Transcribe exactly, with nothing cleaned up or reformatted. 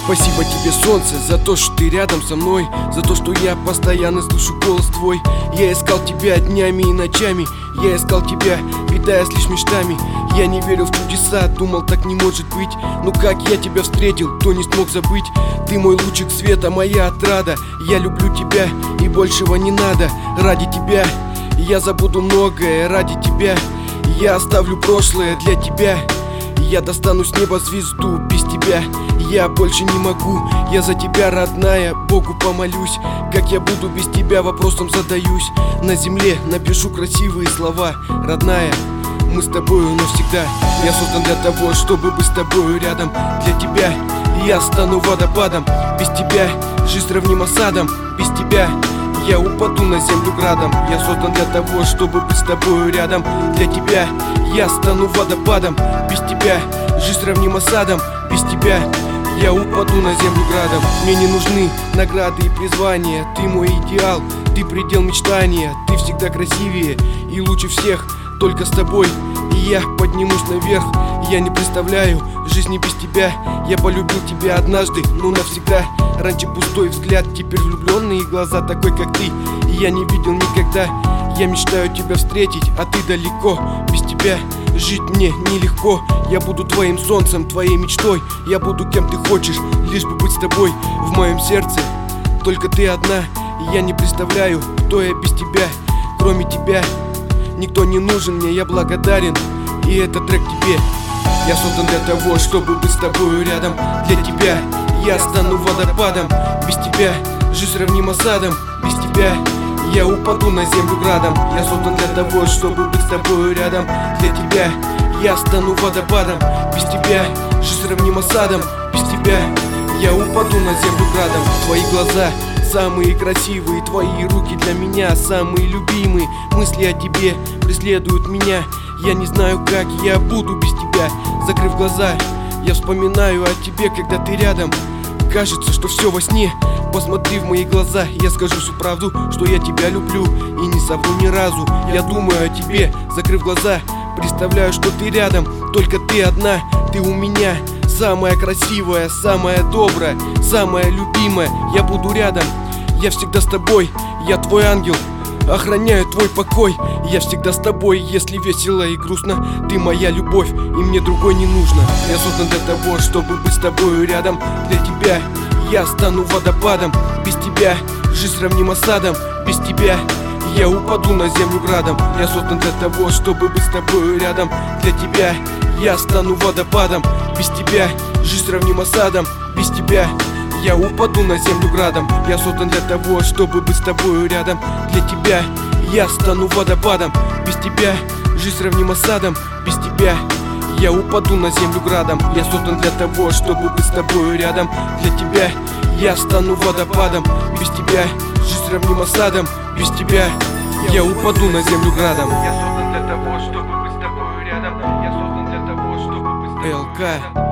Спасибо тебе, солнце, за то, что ты рядом со мной, за то, что я постоянно слышу голос твой. Я искал тебя днями и ночами, я искал тебя, питаясь лишь мечтами. Я не верил в чудеса, думал, так не может быть. Но как я тебя встретил, то не смог забыть. Ты мой лучик света, моя отрада. Я люблю тебя и большего не надо. Ради тебя я забуду многое, ради тебя я оставлю прошлое для тебя. Я достану с неба звезду, без тебя я больше не могу. Я за тебя, родная, Богу помолюсь. Как я буду без тебя, вопросом задаюсь. На земле напишу красивые слова. Родная, мы с тобою навсегда. Я создан для того, чтобы быть с тобою рядом. Для тебя я стану водопадом. Без тебя жизнь сравнима с адом. Без тебя я упаду на землю градом. Я создан для того, чтобы быть с тобою рядом. Для тебя я стану водопадом. Без тебя жизнь сравнима с адом. Без тебя я упаду на землю градом. Мне не нужны награды и призвания. Ты мой идеал, ты предел мечтания. Ты всегда красивее и лучше всех. Только с тобой и я поднимусь наверх. Я не представляю жизни без тебя. Я полюбил тебя однажды, но навсегда. Раньше пустой взгляд, теперь влюбленные глаза. Такой как ты я не видел никогда. Я мечтаю тебя встретить, а ты далеко. Без тебя жить мне нелегко. Я буду твоим солнцем, твоей мечтой. Я буду кем ты хочешь, лишь бы быть с тобой. В моем сердце только ты одна. И я не представляю, кто я без тебя. Кроме тебя никто не нужен мне, я благодарен. И этот трек тебе. Я создан для того, чтобы быть с тобою рядом. Для тебя я стану водопадом. Без тебя жизнь сравнима с адом. Без тебя я упаду на землю градом. Я создан для того, чтобы быть с тобою рядом. Для тебя я стану водопадом. Без тебя жизнь сравнима с адом. Без тебя я упаду на землю градом. Твои глаза самые красивые, твои руки для меня самые любимые. Мысли о тебе преследуют меня. Я не знаю, как я буду без тебя. Закрыв глаза, я вспоминаю о тебе, когда ты рядом. Кажется, что все во сне. Посмотри в мои глаза, я скажу всю правду, что я тебя люблю и не совру ни разу. Я думаю о тебе, закрыв глаза, представляю, что ты рядом. Только ты одна, ты у меня. Самая красивая, самая добрая, самая любимая. Я буду рядом, я всегда с тобой. Я твой ангел, охраняю твой покой. Я всегда с тобой, если весело и грустно. Ты моя любовь, и мне другой не нужно. Я создан для того, чтобы быть с тобою рядом. Для тебя я стану водопадом. Без тебя жизнь сравнима с адом. Без тебя я упаду на землю градом. Я создан для того, чтобы быть с тобою рядом. Для тебя я стану водопадом. Без тебя жизнь сравнима с адом. Без тебя я упаду на землю градом. Я создан для того, чтобы быть с тобою рядом. Для тебя я стану водопадом. Без тебя жизнь сравнима с адом. Без тебя я упаду на землю градом. Я создан для того, чтобы быть с тобою рядом. Для тебя я стану водопадом. Без тебя жизнь сравнима с адом. Без тебя я упаду на землю градом. Я создан для того, чтобы быть с тобою рядом. Я создан для того, чтобы быть с тобою рядом. эл ка